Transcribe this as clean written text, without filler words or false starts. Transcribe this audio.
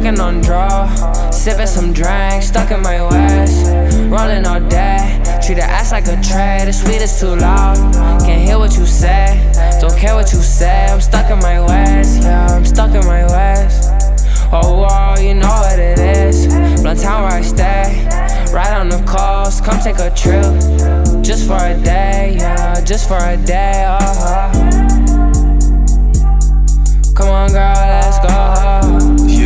Smoking on draw, sipping some drinks, stuck in my west. Rolling all day, treat the ass like a tray. The sweet is too loud, can't hear what you say. Don't care what you say, I'm stuck in my west. Yeah, I'm stuck in my west. Oh, oh, you know what it is. Blunt town where I stay. Ride on the coast, come take a trip. Just for a day, yeah, just for a day. Oh. Come on, girl.